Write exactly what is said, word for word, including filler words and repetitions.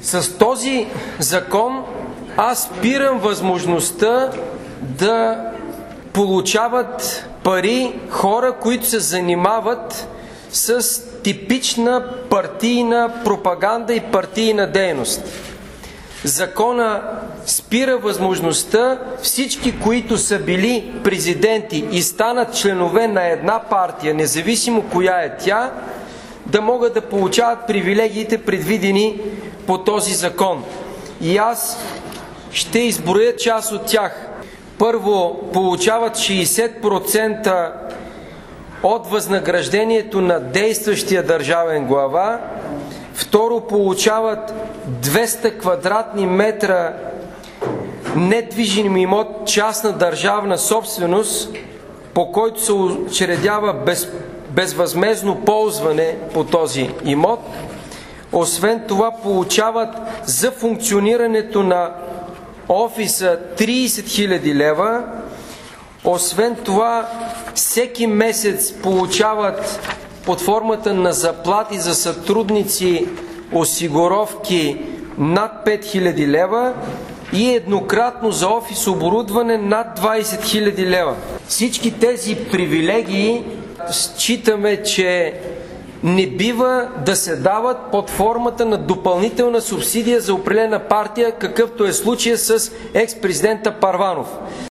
С този закон аз спирам възможността да получават пари хора, които се занимават с типична партийна пропаганда и партийна дейност. Закона спира възможността всички, които са били президенти и станат членове на една партия, независимо коя е тя, да могат да получават привилегиите, предвидени по този закон. И аз ще изброя част от тях. Първо, получават шейсет процента от възнаграждението на действащия държавен глава. Второ, получават двеста квадратни метра недвижим имот, частна държавна собственост, по който се учредява без, безвъзмездно ползване по този имот. Освен това, получават за функционирането на офиса трийсет хиляди лева. Освен това, всеки месец получават под формата на заплати за сътрудници осигуровки над пет хиляди лева и еднократно за офис оборудване над двайсет хиляди лева. Всички тези привилегии считаме, че не бива да се дават под формата на допълнителна субсидия за определена партия, какъвто е случая с екс-президента Първанов.